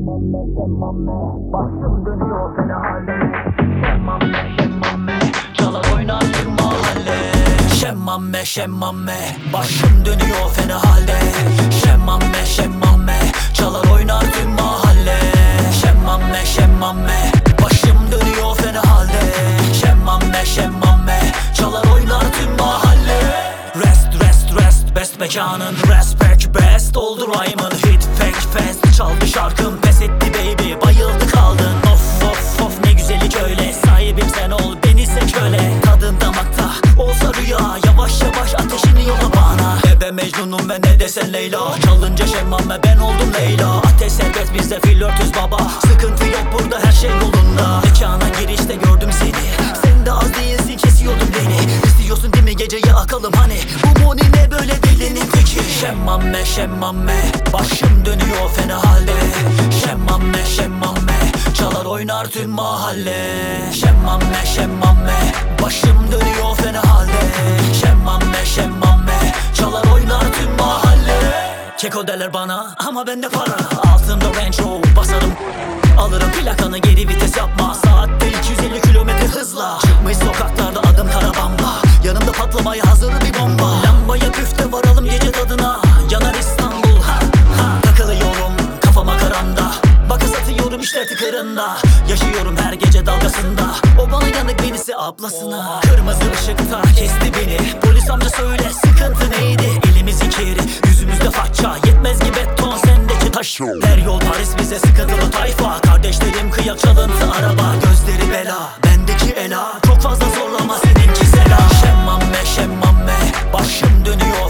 Başım dönüyor fena halde. Şemmame, çalar oynar tüm mahalle. Şemmame, başım dönüyor fena halde. Şemmame, çalar oynar tüm mahalle. Şemmame, başım dönüyor fena halde. Şemmame, çalar oynar tüm mahalle. Rest, best mekanın respect best. Oldu rhyme'ın hit fake fest. Çaldı şarkım pes etti baby, bayıldı kaldın. Of ne güzellik öyle. Sahibim sen ol, beni seç öyle. Tadın damakta olsa rüya, yavaş ateşini yolla bana. Ebe Mecnun'um ve ne desen Leyla. Çalınca Şemmame ben oldum Leyla. Ateş serbest bizde flörtüz baba. Sıkıntı yok burada, her şey yolunda. Mekana girişte gördüm seni. Sen de az değilsin, kesiyordun beni. İstiyorsun değil mi geceyi akalım hani. Bu moni ne böyle delinin teki. Şemmame, başım dönüyor fena halde. Şemmame, çalar oynar tüm mahalle. Şemmame, başım dönüyor fena halde. Şemmame, çalar oynar tüm mahalle. Keko derler bana ama bende para. Altımda Range Rover basarım. Alırım plakanı, geri vites yapma. Saatte 250 kilometre hızla. Çıkmış sokaklarda adım Karabamba. Yanımda patlamaya hazır bir bomba. Lambaya püfte varalım gece tadına. Yanar İstanbul takılıyorum kafama karanda. Bakı satıyorum işte tıkırında. Yaşıyorum her gece dalgasında. O bana yanık, benisi ablasına. Kırmızı ışıkta kesti beni. Polis amca söyle sıkıntı neydi? Elimiz ikili, yüzümüzde faça. Yetmez ki beton, sendeki taş. Her yol Paris bize sıkıntılı tayfa. Kardeşlerim kıyak, çalıntı araba. Gözleri bela, bendeki ela. Çok fazla zorlama, seninki sela. Şemmame, başım dönüyor